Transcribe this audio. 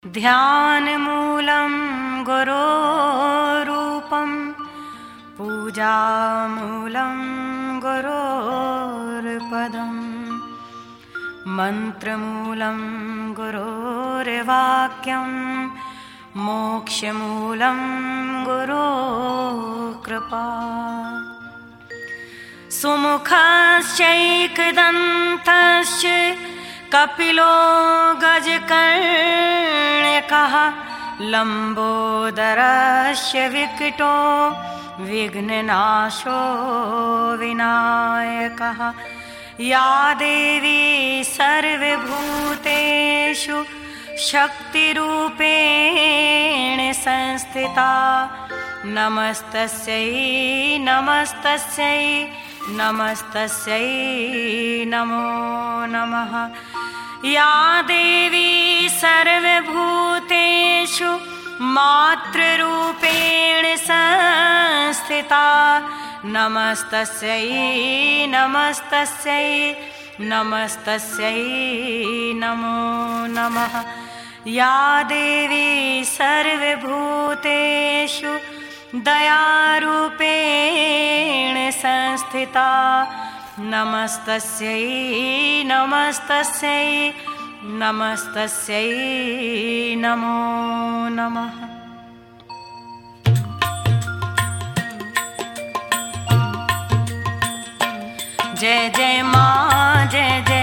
ध्यानमूलं गुरोरूपं पूजामूलं गुरोर्पदं मन्त्रमूलं गुरोर्वाक्यं मोक्षमूलं गुरोर्कृपा सुमुखश्चैकदन्तश्च कपिलो गजकर्णकः लम्बोदरस्य विकटो विघ्ननाशो विनायकः या देवी सर्वभूतेषु शक्तिरूपेण संस्थिता नमस्तस्यै नमस्तस्यै नमस्तस्यै नमो नमः। या देवी सर्वभूतेषु मातृरूपेण संस्थिता नमस्तस्यै नमस्तस्यै नमस्तस्यै नमो नमः। या देवी सर्वभूतेषु दयारूपेण संस्थिता नमस्तस्यै नमस्तस्यै नमस्तस्यै नमो नमः। जय जय माँ जय जय